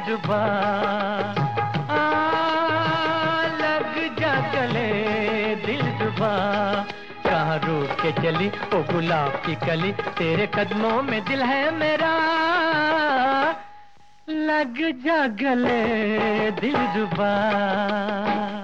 जुबां, लग जा गले दिल जुबां। कहाँ रूठ के चली ओ गुलाब की कली, तेरे कदमों में दिल है मेरा, लग जा गले दिल जुबां।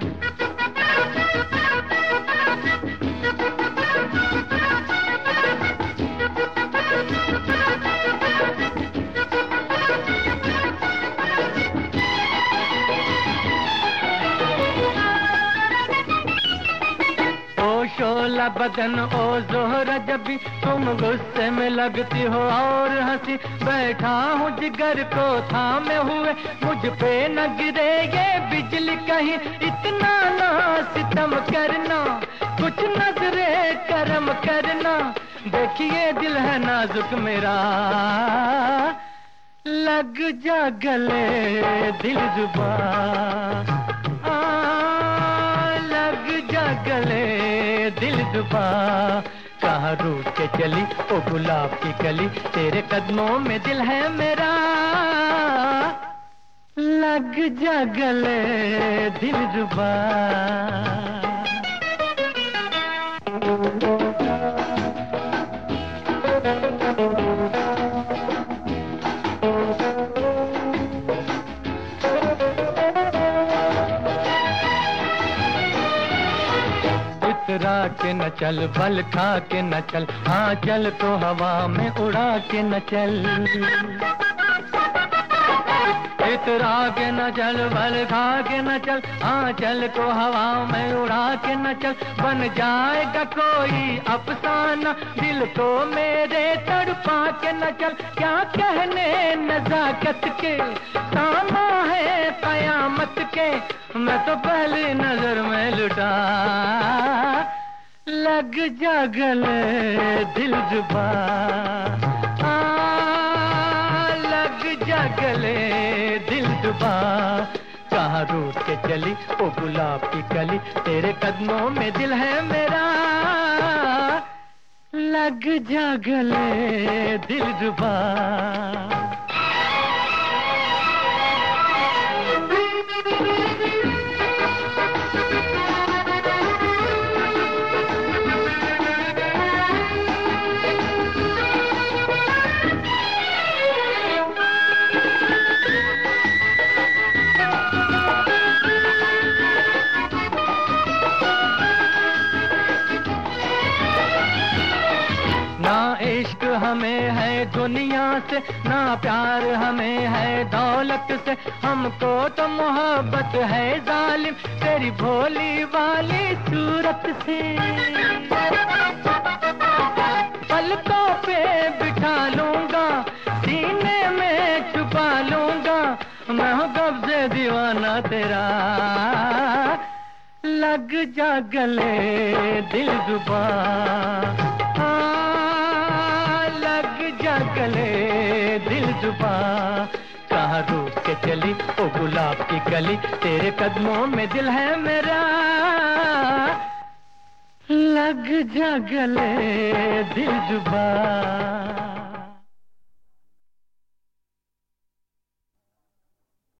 शोला बदन ओ ज़ोहरा जबी, तुम गुस्से में लगती हो और हंसी। बैठा हूँ जिगर को थामे हुए, मुझ पे न गिरे ये बिजली कहीं। इतना ना सितम करना, कुछ नजरे करम करना। देखिए दिल है नाजुक मेरा, लग जा गले दिल जुबां, लग जा गले दिल जुबां। कहाँ रूठ के चली ओ गुलाब की कली, तेरे कदमों में दिल है मेरा, लग जा गले दिल जुबां। इतरा के न चल, बल खा के न चल, हाँ चल तो हवा में उड़ा के न चल। इतरा के न चल, बल खा के न चल, हाँ चल तो हवा में उड़ा के न चल। बन जाएगा कोई अफसाना, दिल को मेरे तड़पा के न चल। क्या कहने नजाकत के, सामा है कयामत के। मैं तो पहली नजर में लुटा, लग जा गले दिल जुबां, लग जा गले दिल जुबां। कहाँ रूठ के चली ओ गुलाब की कली, तेरे कदमों में दिल है मेरा, लग जा गले दिल जुबां। ना इश्क हमें है दुनिया से, ना प्यार हमें है दौलत से। हमको तो मोहब्बत है जालिम, तेरी भोली वाली सूरत से। पलकों पे बिठा लूंगा, सीने में छुपा लूंगा। मैं हूँ कब से दीवाना तेरा, लग जा गले दिल जुबां, लग जा गले दिल जुबां। कहाँ रूठ के चली ओ गुलाब की कली, तेरे कदमों में दिल है मेरा, लग जा गले दिल जुबां।